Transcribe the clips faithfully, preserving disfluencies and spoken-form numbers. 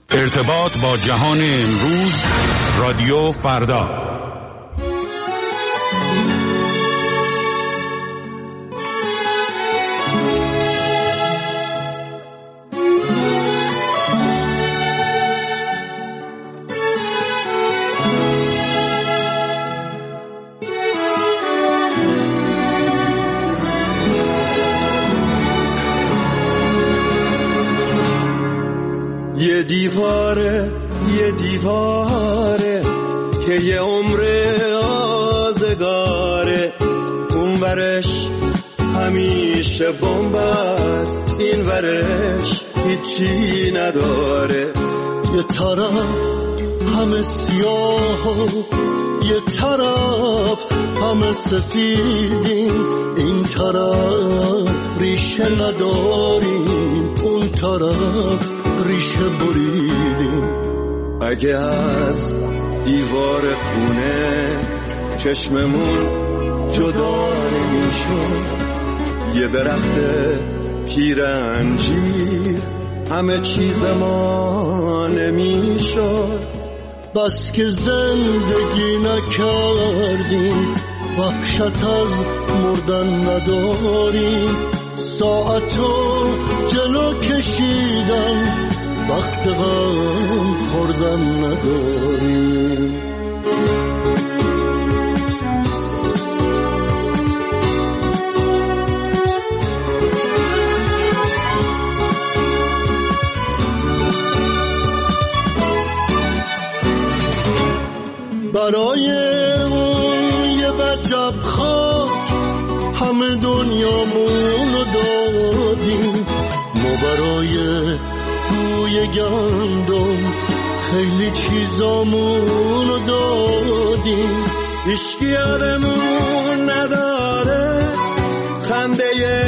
ارتباط با جهان امروز، رادیو فردا. یه دیواره یه دیواره که یه عمر آزگاره، اون ورش همیشه بمب است، این ورش هیچی نداره. یه طرف همه سیاه و یه طرف همه سفیدیم، این طرف ریشه نداریم، اون طرف ریشه بریدیم. اگه از دیوار خونه چشممون جدا نمیشد، یه درخت پیر انجیر همه چیز ما نمیشد. بس که زندگی نکردیم، وحشت از مردن نداریم، ساعتو جلو کشیدن وقت غم خوردن نداریم. برای اون یه وجب خاک همه دنیامونو دادیم، ما برای بوی گندم خیلی چیزامونو دادیم. هیچکی یادمون نداره خنده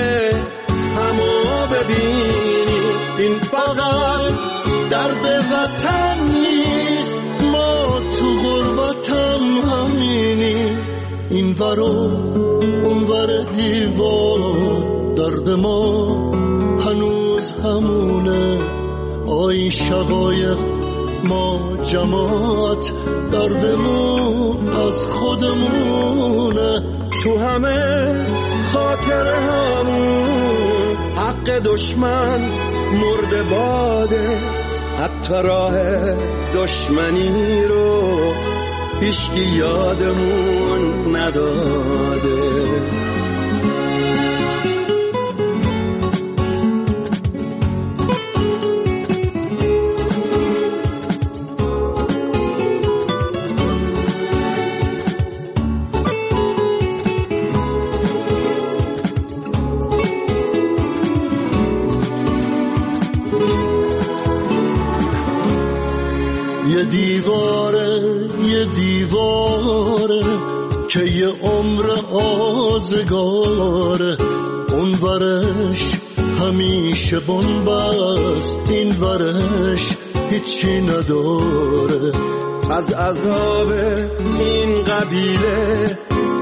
همو ببینی، این فقط درد وطن نیست، ما تو غربتم همینی. این ورو اون ور دیوار درد ما هنوز همونه، آی شقایق ما جماعت دردمون از خودمونه. تو همه خاطره همون حق دشمن مرده باده، حتی راه دشمنی رو هیچکی یادمون نداده. یه دیواره یه دیواره که یه عمر آزگاره، اون ورش همیشه بمب است، این ورش هیچی نداره. از عذاب این قبیله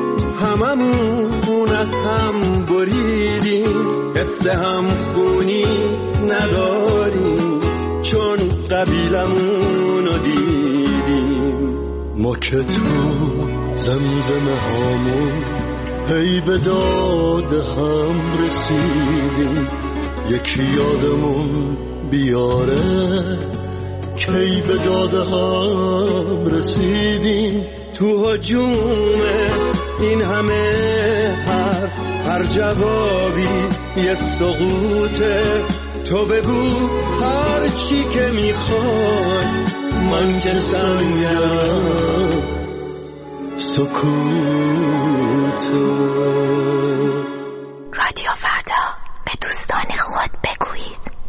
هممون از هم بریدیم، حس هم خونی نداریم چون قبیلمونو دیدیم. ما که تو زمزمه هامون هی به داد هم رسیدیم، یکی یادمون بیاره کی به داد هم رسیدیم. تو هجوم این همه حرف هر جوابی یه سقوطه، تو بگو هر چی که میخوای، من که سنگرم سکوته. رادیو فردا، به دوستان خود بگویید.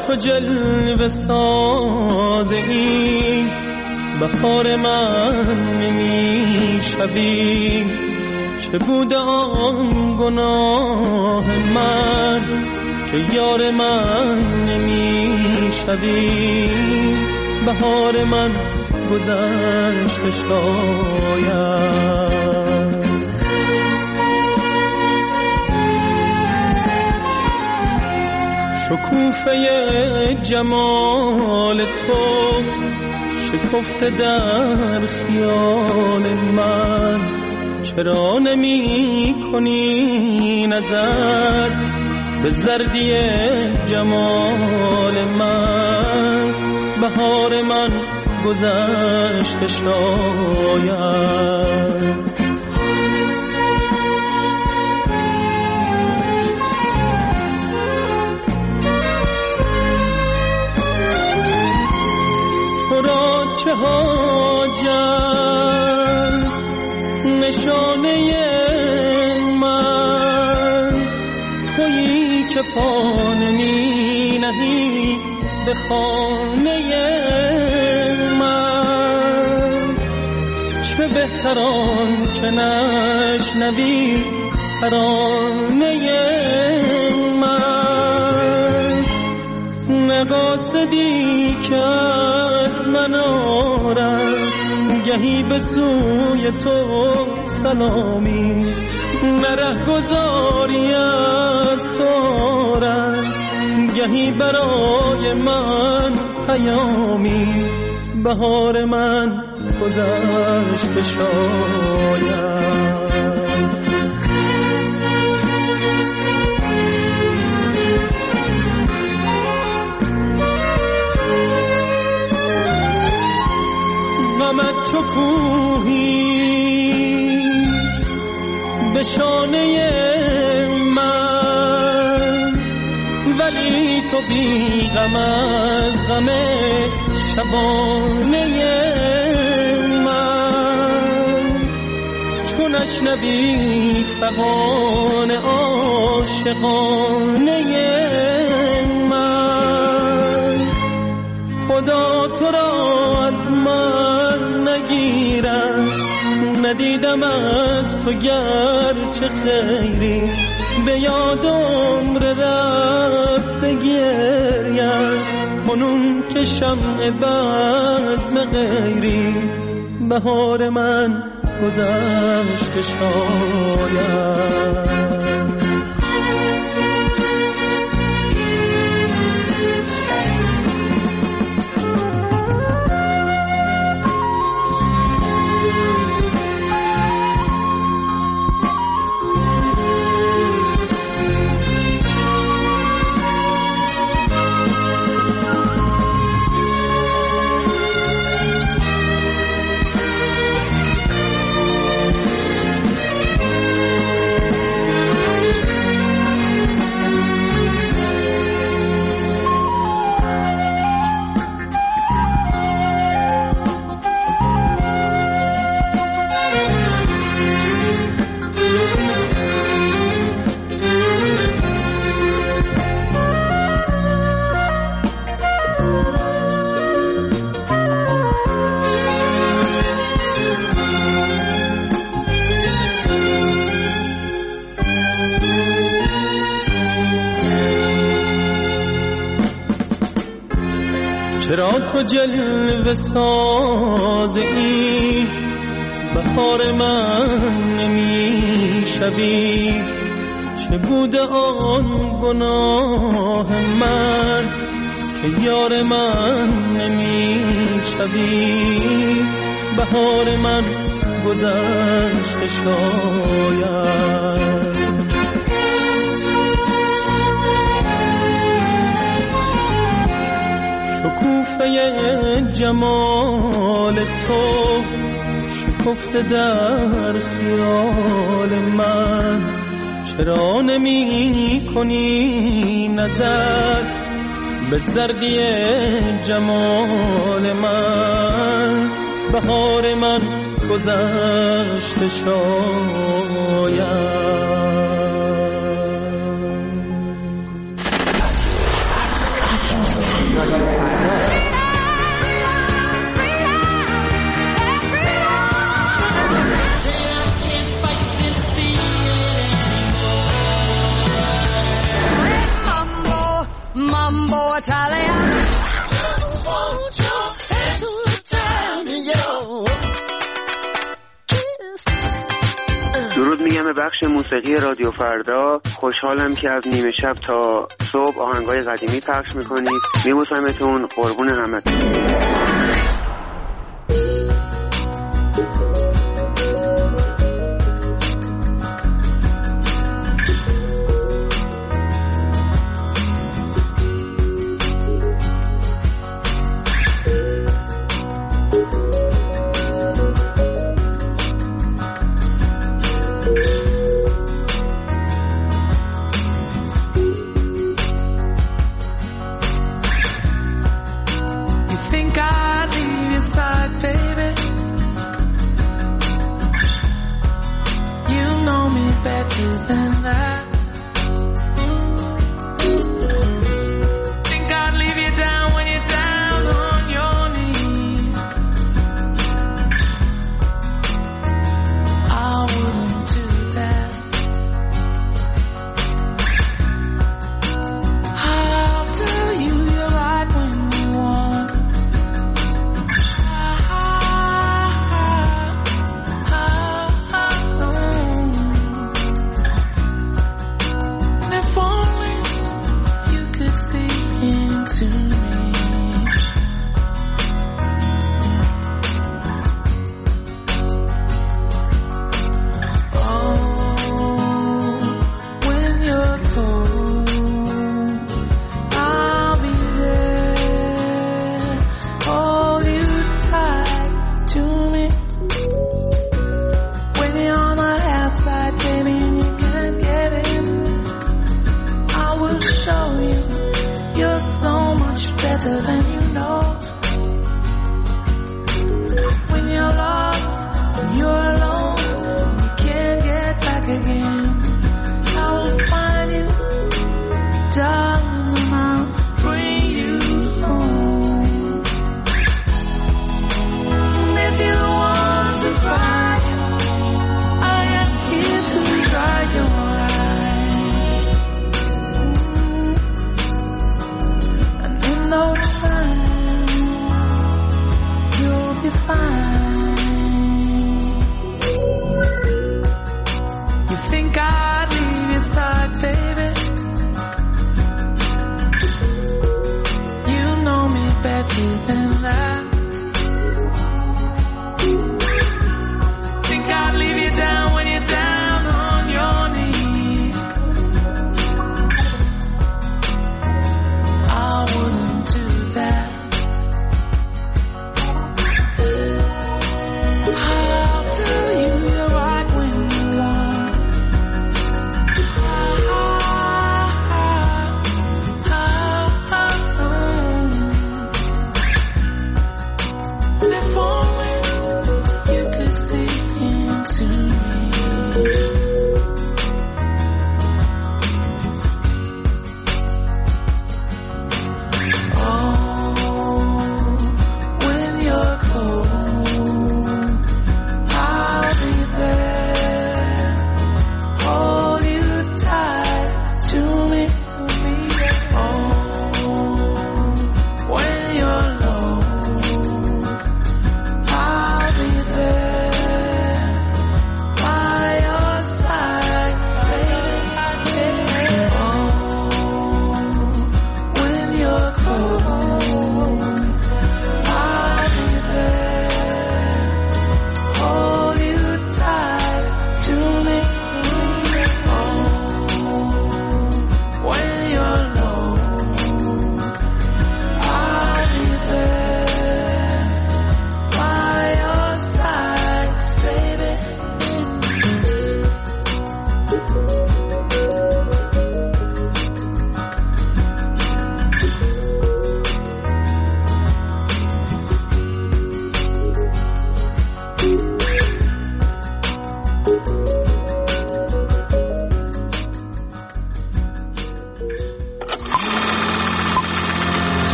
تو جلوه ساز این بهار من نمی شوی؟ چه بوده آن گناه من که یار من نمی شوی؟ بهار من گذشته شاید. شکوفه جمال تو شکفته در خیال من، چرا نمی کنی نظر به زردی جمال من؟ بهار من گذشته شاید. تو را چه حاجت نشانه من، تویی که پا نمی نهی به خانه من. چه بهتران که نشنوی ترانه من، نقاصدی که از من آرد گهی به سوی تو سلامی، نره گذاری از تو آرد گهی برای من پیامی. بهار من گذشته شاید. غمت چو کوهی به شانه من، ولی تو بی غم از غم شبانه من. چو نشنوی فغان عاشقانه من، خدا تو را از من نگیرم. ندیدم از تو گرچه خیری، به یاد عمر رفته گریم کنون که شمع بزم غیری. بهار من گذشته شاید. چرا تو جلوه ساز این بهار من نمی شوی؟ چه بوده آن گناه من که یار من نمی شوی؟ بهار من گذشته شاید. شکوفه جمال تو شکفته در خیال من، چرا نمی کنی نظر به زردی جمال من؟ بهار من گذشته شاید. رادیو فردا. Mambo Italiano. درود میگم به بخش موسیقی رادیو فردا. خوشحالم که از نیمه شب تا صبح آهنگای قدیمی پخش میکنید. میبوسمتون، قربون همتون.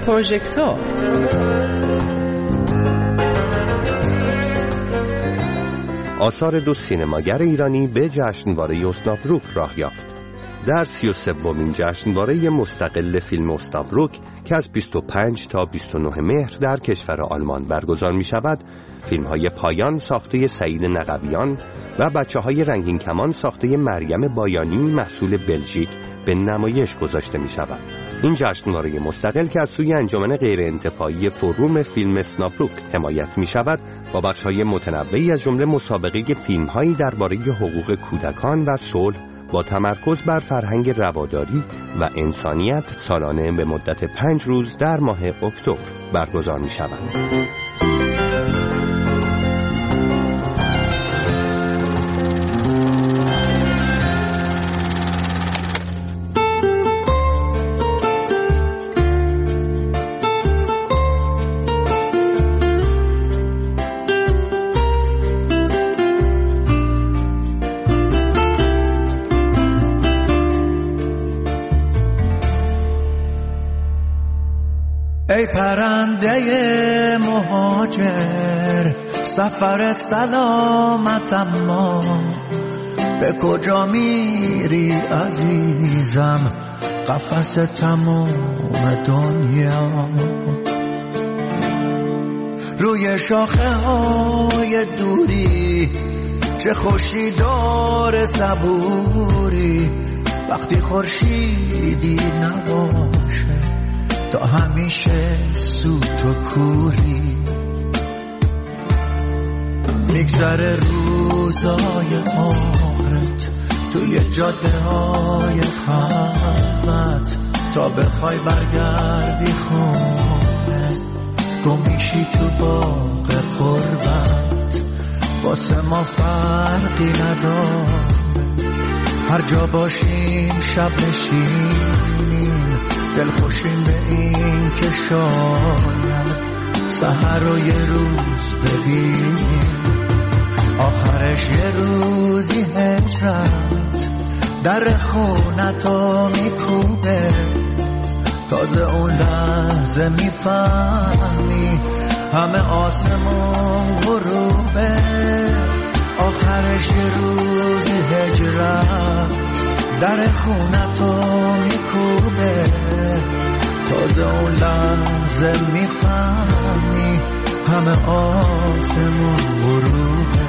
پروژکتور. آثار دو سینماگر ایرانی به جشنواره اسنابروک راه یافت. در سی و سومین جشنواره مستقل فیلم اسنابروک که از بیست و پنج تا بیست و نه مهر در کشور آلمان برگزار می شود، فیلم های پایان ساخته سعید نقویان و بچه های رنگین کمان ساخته مریم بایانی محصول بلژیک به نمایش گذاشته می شود. این جشنواره مستقل که از سوی انجمن غیرانتفاعی فروم فیلم اسنابروک حمایت می شود، با بخش‌های متنوعی از جمله مسابقه فیلم‌هایی درباره حقوق کودکان و صلح با تمرکز بر فرهنگ رواداری و انسانیت سالانه به مدت پنج روز در ماه اکتبر برگزار می شود. ای پرنده مهاجر سفرت سلامت، اما به کجا میری عزیزم؟ قفس تموم دنیا روی شاخه های دوری، چه خوشی داره صبوری وقتی خورشیدی نباشه، تا همیشه سوت و کوری. میگذره روزای عمرت توی جاده های خلوت، تا بخوای برگردی خونه گم میشی تو باغ قربت. واسه ما فرقی نداره هر جا باشیم شب نشینیم، دل خوشیم به این که شاید سحر رو یه روز ببینیم. آخرش یه روزی هجرت در خونتو میکوبه، تازه اون لحظه میفهمی همه آسمون غروبه. آخرش یه روزی هجرت در خونتو میکوبه، تازه اون لحظه میفهمی همه آسمون غروبه.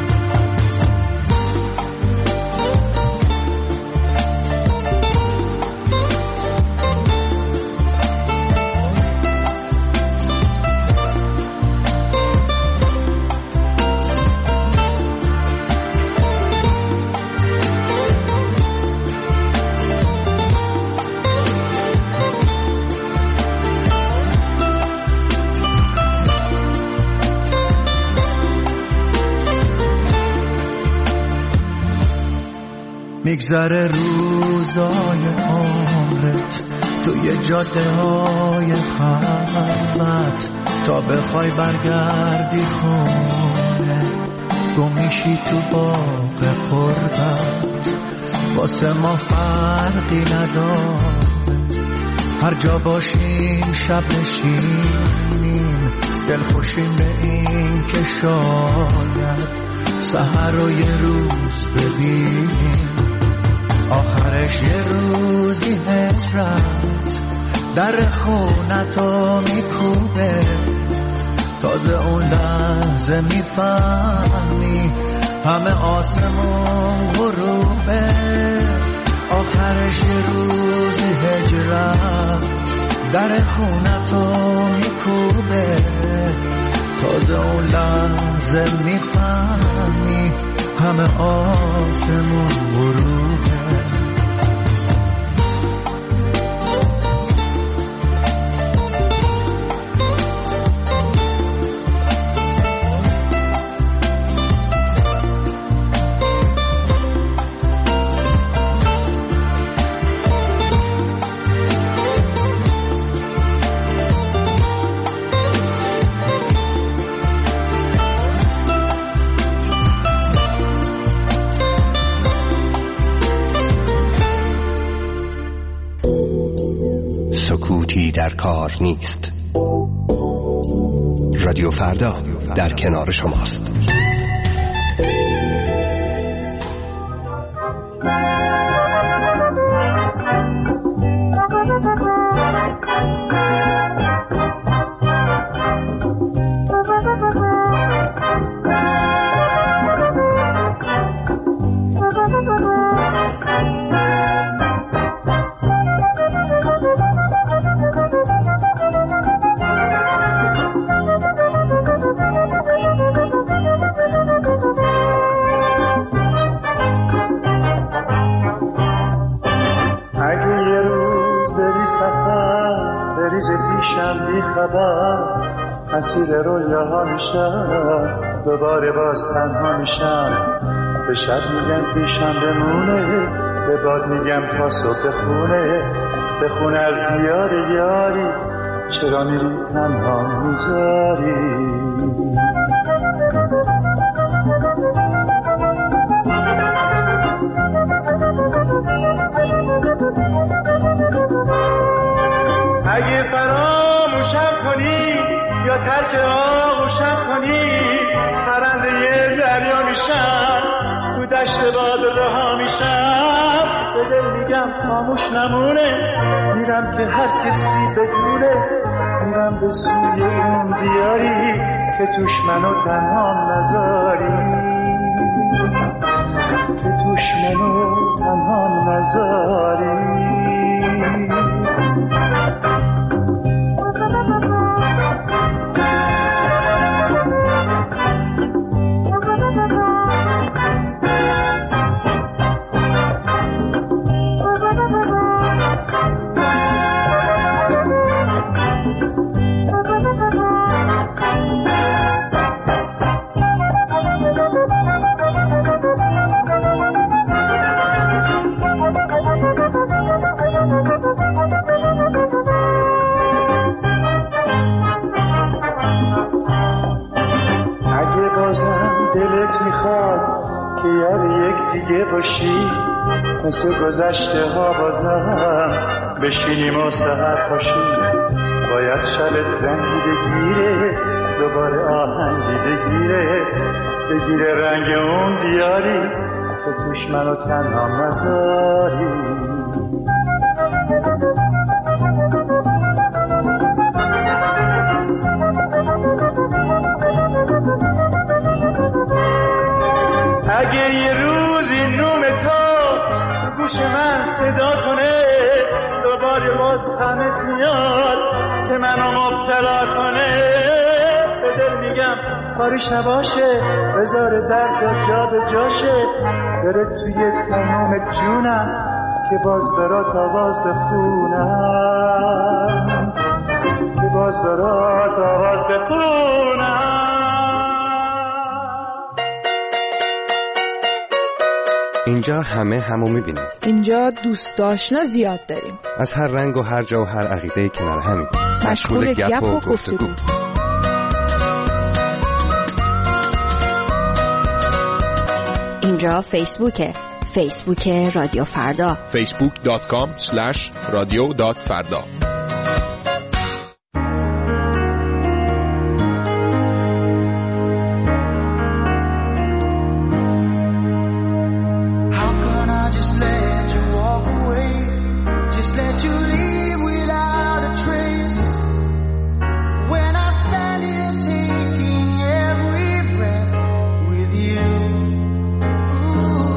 میگذره روزای عمرت توی جاده های خلوت، تا بخوای برگردی خونه گم میشی تو باغ قربت. واسه ما فرقی نداره هر جا باشیم شب نشینیم، دل خوشیم به این که شاید سحر رو یه روز ببینیم. آخرش یه روزی هجرت در خونتو میکوبه، تازه اون لحظه میفهمی همه آسمون غروبه. آخرش یه روزی هجرت در خونتو میکوبه، تازه اون لحظه میفهمی همه آسمون غروبه. در کار نیست. رادیو فردا در کنار شماست. مسیر رویاها میشم، دوباره باز تنها میشم. به شب میگم پیشم بمونه، به باد میگم تا صبح بخونه. بخونه از دیار یاری، چرا میری تنها میذاری. اگه فراموشم کنی یا ترک آغوشم کنی، پرنده یه دریا میشم، تو دشت باد رها میشم. به دل میگم خاموش نمونه، میرم که هر کسی بدونه. میرم به سوی اون دیاری که توش منو تنها نذاری، که توش منو تنها نذاری. مثل گذشته ها بازم بشینیم و سحر پاشیم. باید شبت رنگی بگیره، دوباره آهنگی بگیره، بگیره رنگ اون دیاری که توش منو تنها نذاری. اگه یه روزی نوم تو گوش من صدا کنه، دوباره باز غمت میاد که منو مبتلا کنه. به دل میگم کاریش نباشه، بذاره درد جا به جاشه. بره توی تمام جونم که باز برات آواز بخونم، که باز برات آواز بخونم. اینجا همه همو میبینیم. اینجا دوست آشنا زیاد داریم، از هر رنگ و هر جا و هر عقیده کنار همیم، مشغول گپ و گفتگو. اینجا فیسبوکه، فیسبوک رادیو فردا، فیسبوک دات کام اسلش رادیو دات فردا.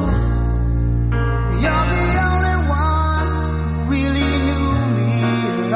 You're the only one who really knew me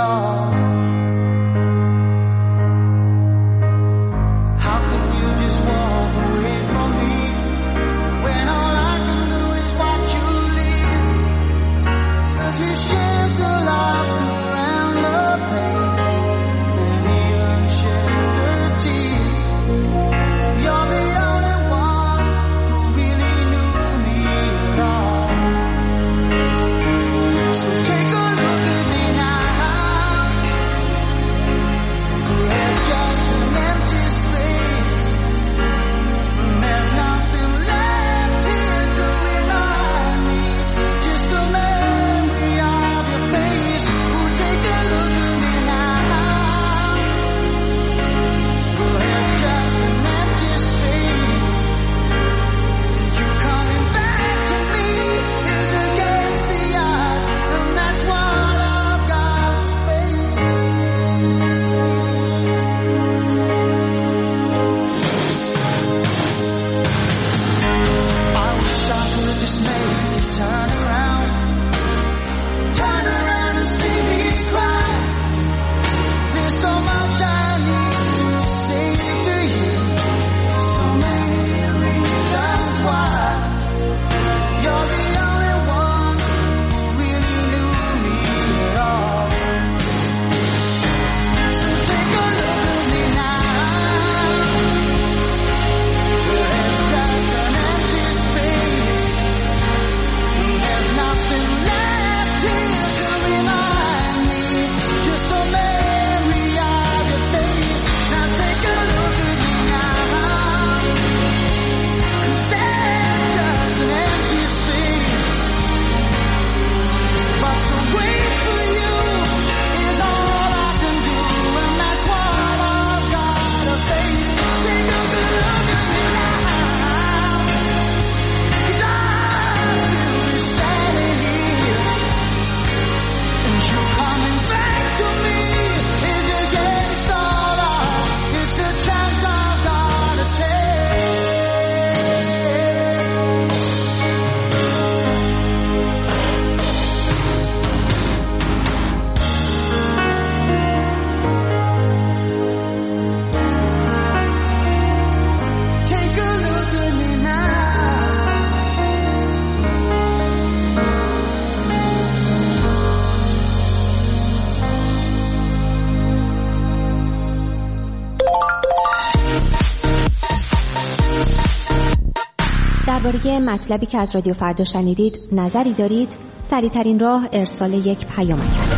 درباره مطلبی که از رادیو فردا شنیدید نظری دارید؟ سریع‌ترین راه ارسال یک پیامک است.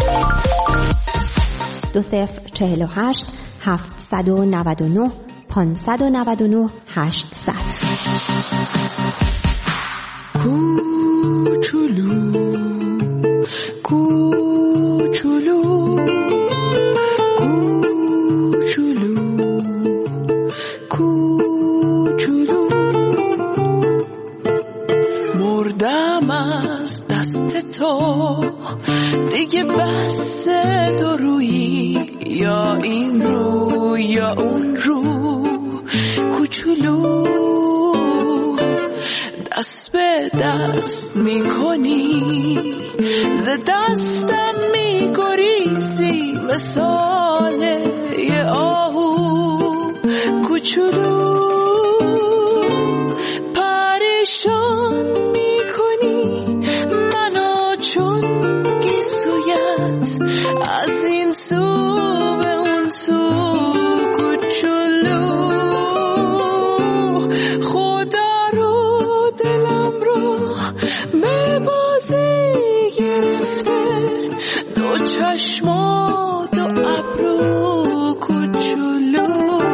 دو صفر چهل و هشت هفتصد و نود و نه پانصد و نود و نه هشتصد. کوچولو کوچولو کوچولو کوچولو مردم از دست تو دیگه بس تو روی یا این رو یا اون رو کوچولو دست به دست میکنی ز دستم میگریزی مثال یه آهو کوچولو پریشان میکنی منو چون گیسویت از این سو به اون سو کوچولو خدا رو دلم رو به بازی گرفته دو چشما دو ابرو کوچولو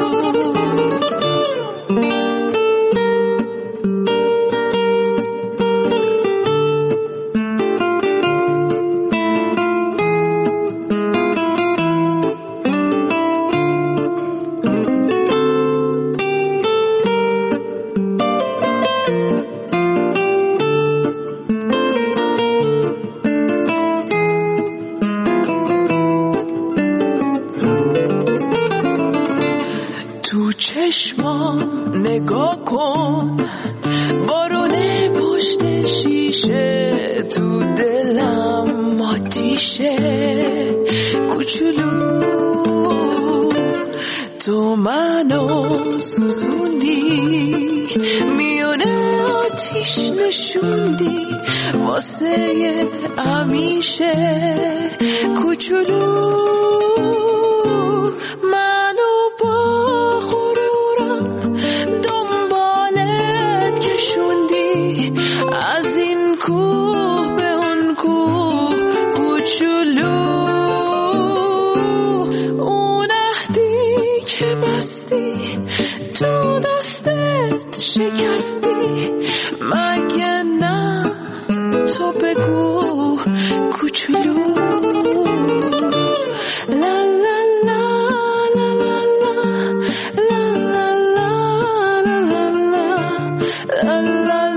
چشمام نگاه کن بارونه پشت شیشه تو دلم آتیشه کوچولو تو منو سوزوندی میونه آتیش نشوندی واسه همیشه کوچولو منو با از این کوه به اون کوه کوچولو اون عهدی که بستی تو دستت شکستی مگه نه تو بگو کوچولو لا لا لا لا لا لا لا لا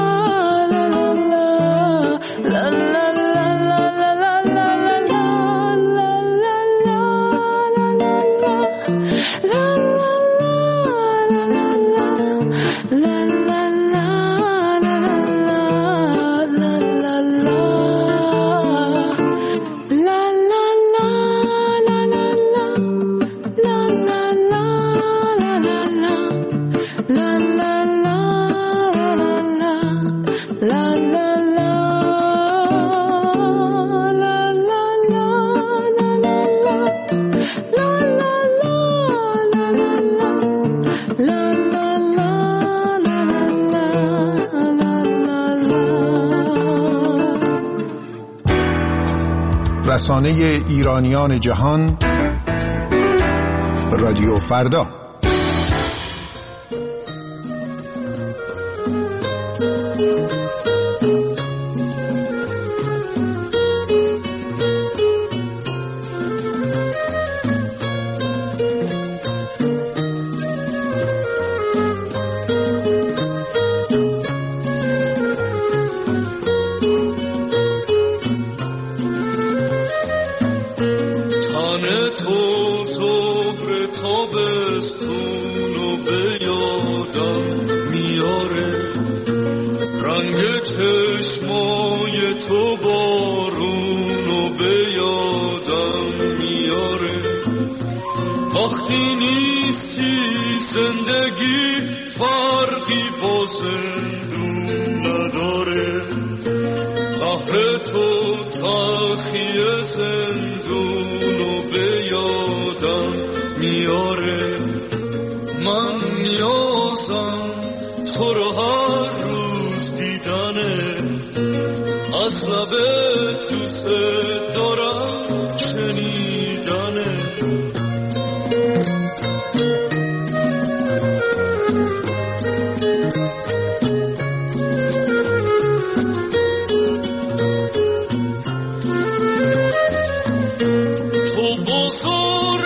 رسانه ایرانیان جهان رادیو فردا. وقتی نیستی زندگی فرقی با زندون نداره، قهر تو تلخی زندونو به یادم میاره. من نیازم تو رو هر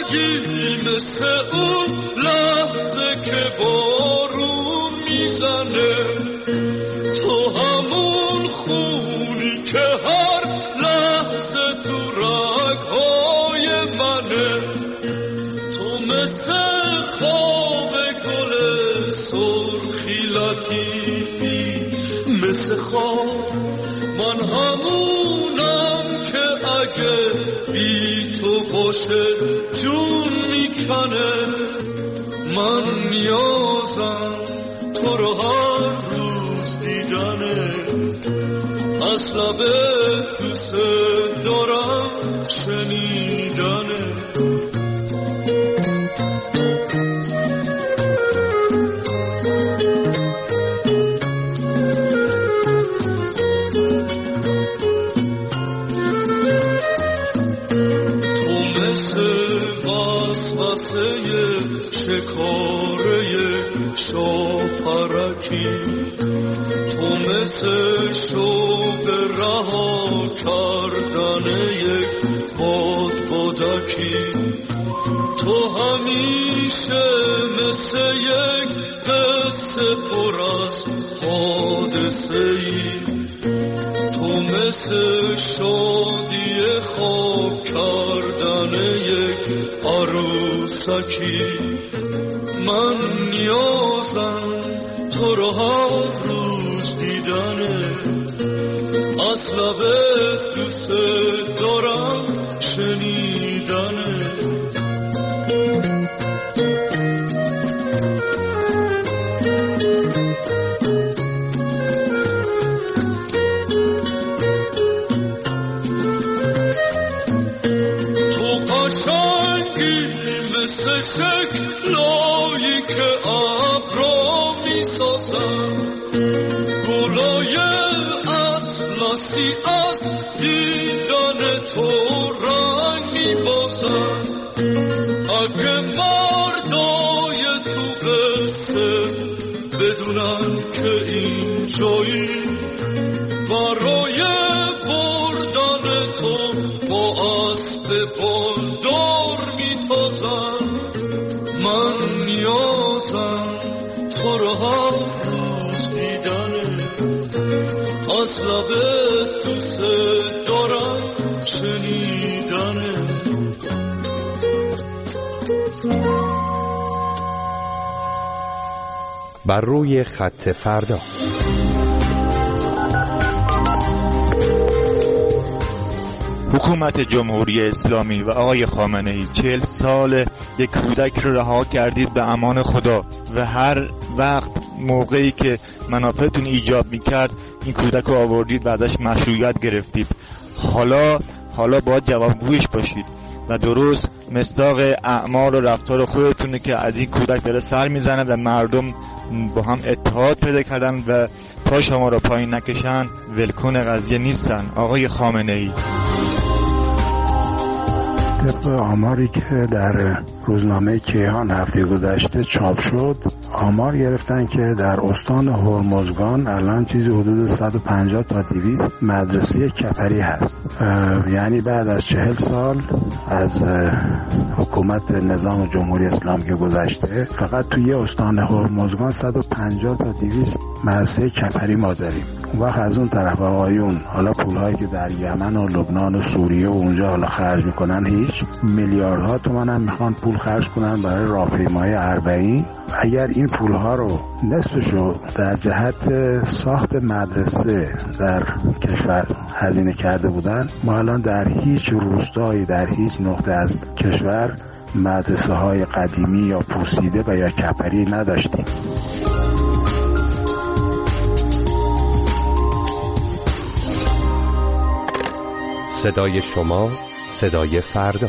نگی مثل اون لحظه که بارون میزنه، تو همون خونی که هر لحظه تو رگهای منه، تو مثل خواب گل سرخی لطیفی، مثل خواب من همونم که اگه بی تو باشه جون میکنه. من نیازم تو رو هر روز دیدنه، از لب دوست دارم شنیدنه. شکاره شاپرکی، تو مثل شوق رها کردن یک باد بادکی، تو همیشه مثل یک قصه پر از حادثه ای، تو مثل شادی خواب کردن یک عروسکی. من نیازم تو رو هر روز دیدنه، از لب دوست دارم شنیدنه. مثل شکلایی که ابرا می سازن، گلای اطلسی از دیدن تو رنگ می بازن. اگه مردای تو قصه بدونن که این جایی برای بردن تو با اسب بالدار می تازن. من نیازم تو رو هر روز دیدنه، از لب دوست دارم شنیدنه. بر روی خط فردا. حکومت جمهوری اسلامی و آقای خامنه‌ای چهل سال یک کودک رو رها کردید به امان خدا و هر وقت موقعی که منافعتون ایجاب میکرد این کودک رو آوردید و ازش مشروعیت گرفتید. حالا حالا باید جوابگویش باشید و درست مصداق اعمال و رفتار خودتونه که از این کودک داره سر میزنه و مردم با هم اتحاد پیدا کردن و تا شما رو پایین نکشن ولکن قضیه نیستن. آقای خامنه‌ای، طبق آماری که در روزنامه کیهان هفته گذشته چاپ شد، آمار گرفتن که در استان هرمزگان الان چیزی حدود صد و پنجاه تا دویست مدرسه کپری هست. یعنی بعد از چهل سال از حکومت نظام جمهوری اسلامی که گذشته، فقط توی استان هرمزگان صد و پنجاه تا دویست مدرسه کپری ما داریم. اون وقت از اون طرف آقایون حالا پولهایی که در یمن و لبنان و سوریه و اونجا حالا خرج میکنن، هیچ میلیاردها تومان هم میخوان پول خرج کنن برای راهپیمایی اربعین. اگر این پولها رو نصفشو در جهت ساخت مدرسه در کشور هزینه کرده بودن، ما الان در هیچ روستایی در هیچ نقطه از کشور مدرسه های قدیمی یا پوسیده و یا کپری نداشتیم. صدای شما صدای فردا.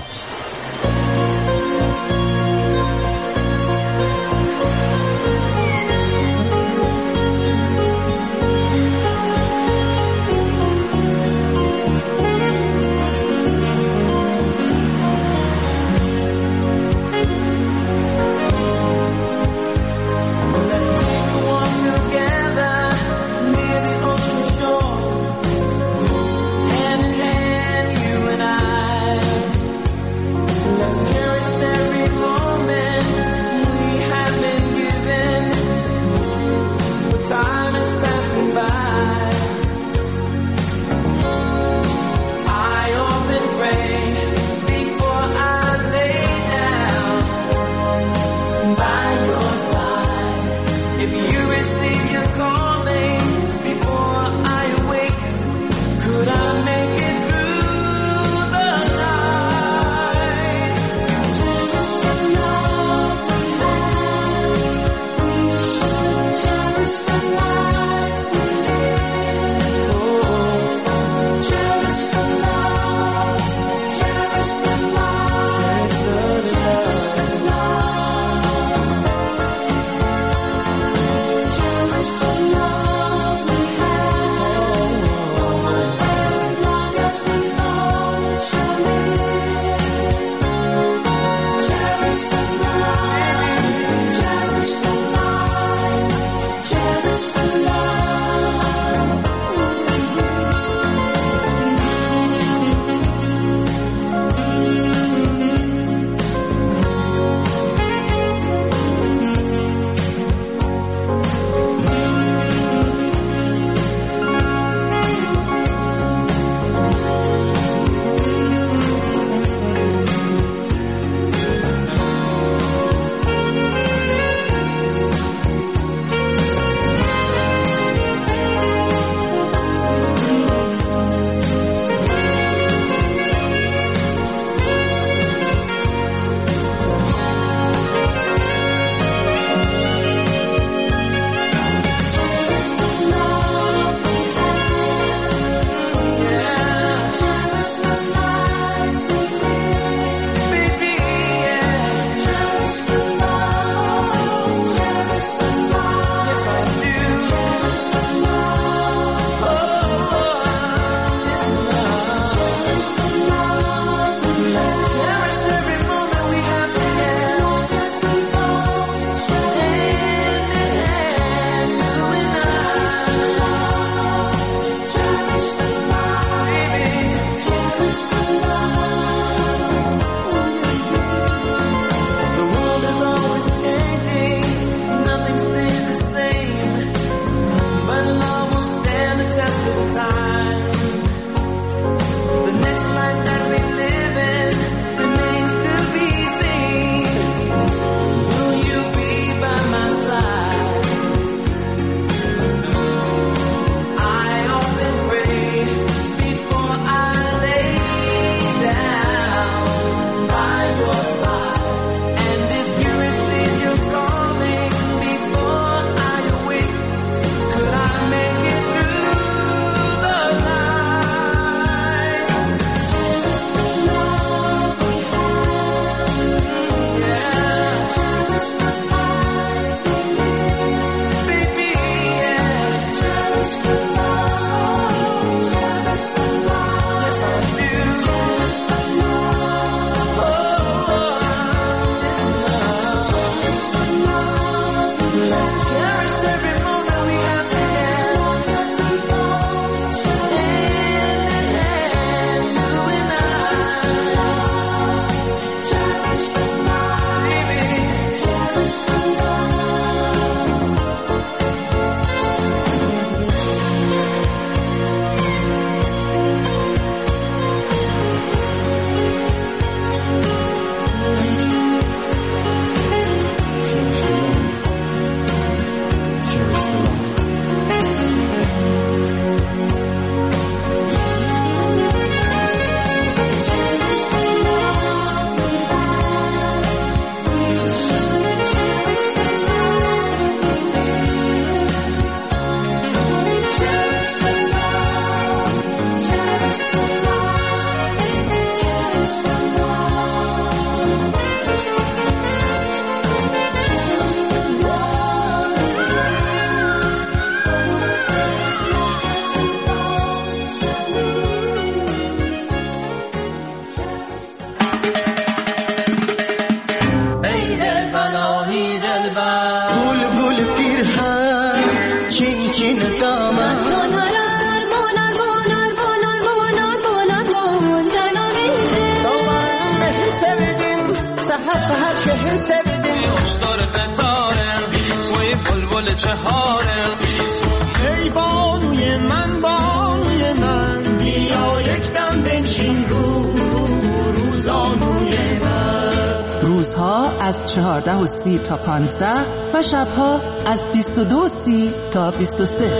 sevdim hoşlar فتاره توی بلبل چهاره ای بانوی من بانوی من بیا یک دم بنشین رو روزانوی من. روزها از چهارده و سی تا پانزده و شبها از بیست و دو سی تا بیست و سه.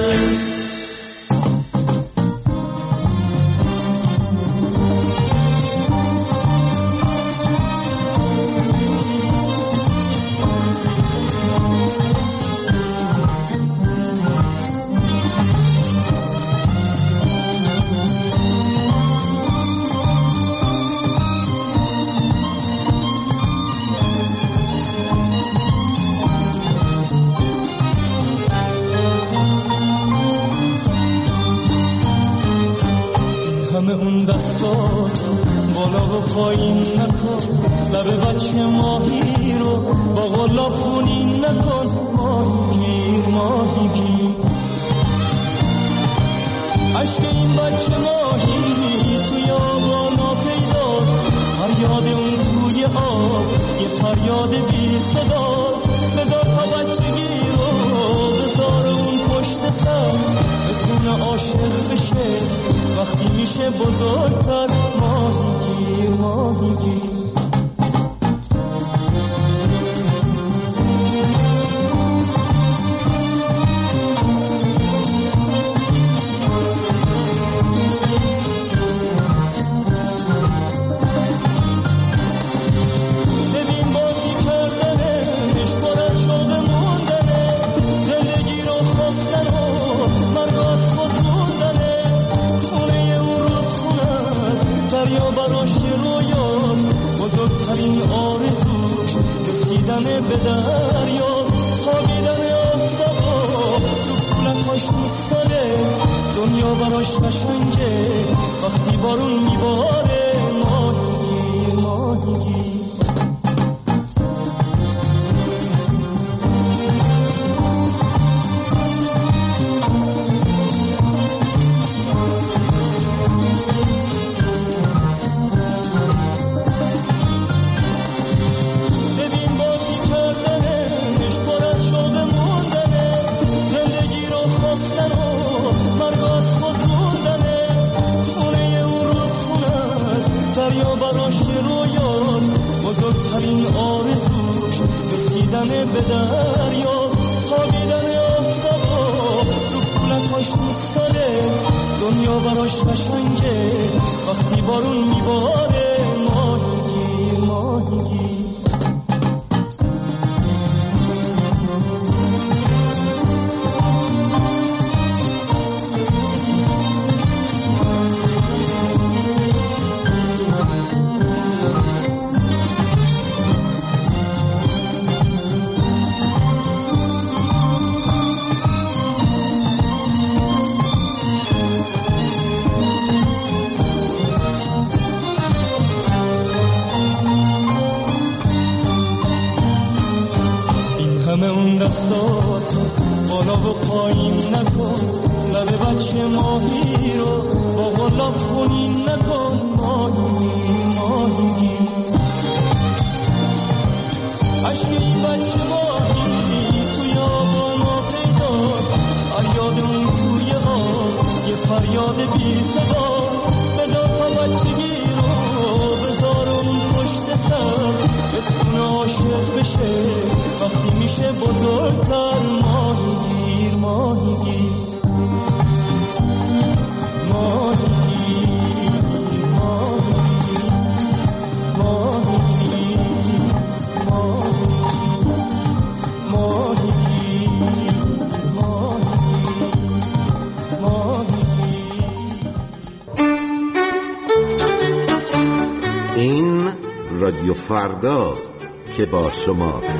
رادیو فرداست که با شماست.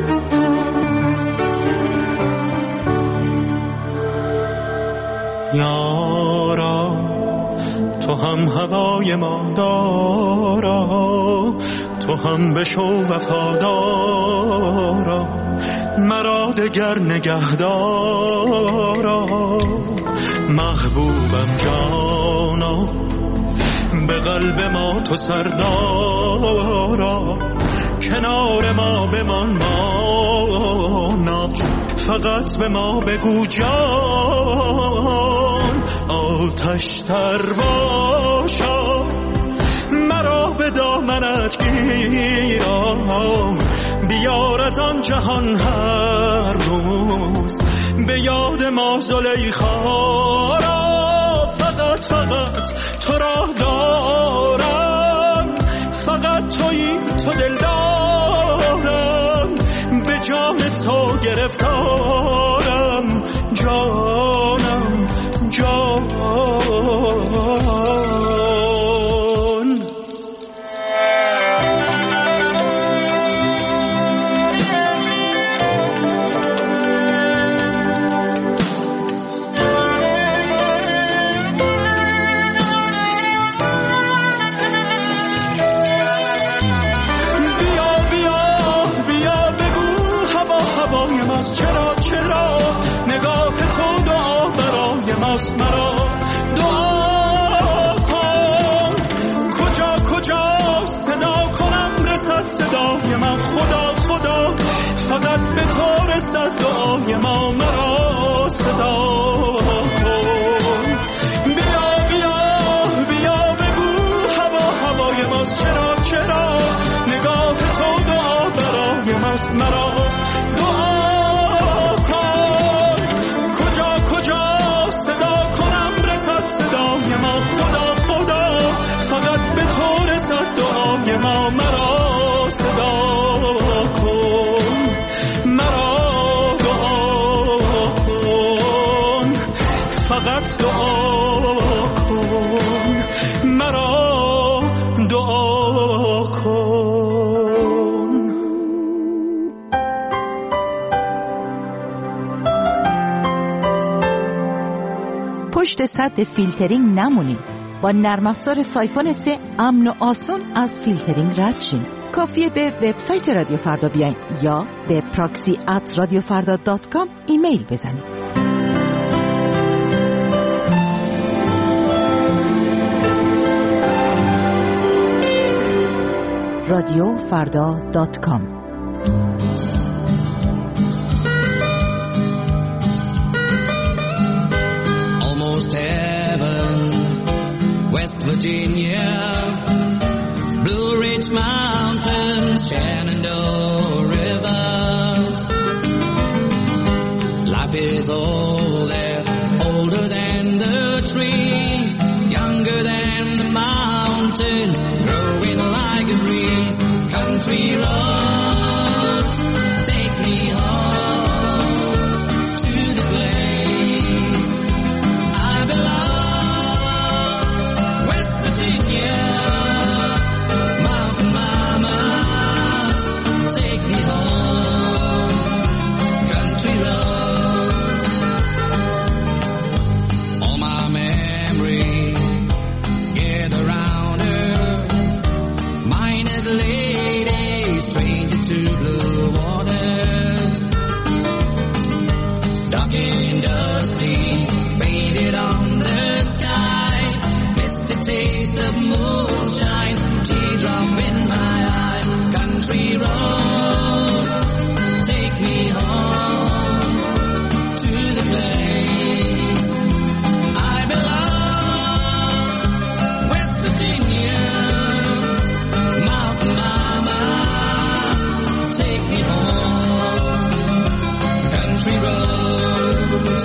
یارا تو هم هوای ما دارا، تو هم بشو وفادارا، مرا دگر نگهدارا. محبوبم جانا به قلب ما تو سردارا، کنار ما بمان مانا، فقط به ما بگو جان آتش تر باشا، مرا به دامنت گیرا، بیار از آن جهان هر روز به یاد ما زلیخا را، فقط فقط تو را دارم، فقط تویی تو دل دارم، به جان تو گرفتارم، جانم جان. چرا چرا نگاه تو دعا برای ماست، مرا دعا کن، کجا کجا صدا کنم رسد صدای من، خدا خدا فقط به تو رسد دعای ما، مرا صدا کن، بیا بیا بیا بگو هوا هوای ماست، چرا چرا نگاه تو دعا برای ماست، مرا ما، مرا صدا کن، مرا دعا کن، فقط دعا کن، مرا دعا کن. پشت سد فیلترینگ نمونید. با نرم افزار سایفون سه امن و آسان از فیلترینگ رد شین. کافیه به وبسایت رادیو فردا بیاین یا به پراکسی ات رادیو فردا دات کام ایمیل بزنید. رادیو فردا دات کام. West Virginia, Blue Ridge Mountains, Shenandoah River. Life is old there, older than the trees, younger than the mountains, growing like a breeze. Country roads, take me home to the place I belong. Taste of moonshine, teardrop in my eye. Country roads, take me home to the place I belong. West Virginia, mountain mama, take me home. Country roads,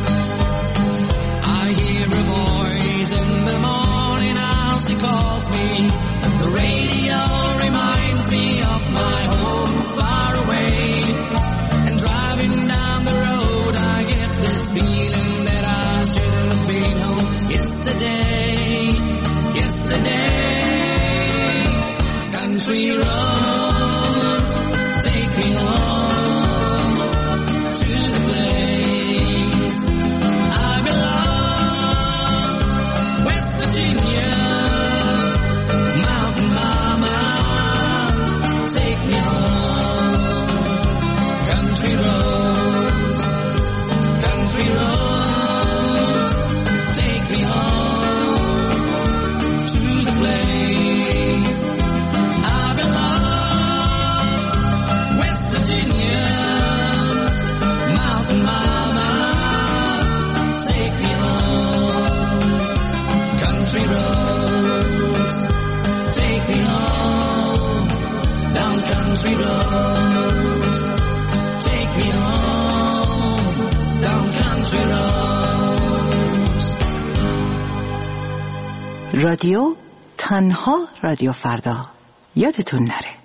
I hear a voice in the morning. He calls me, the radio reminds me of my home far away, and driving down the road I get this feeling that I should have been home yesterday, yesterday. Country roads, take me home to the place country roads. Take me home down country roads. رادیو تنها رادیو فردا، یادتون نره.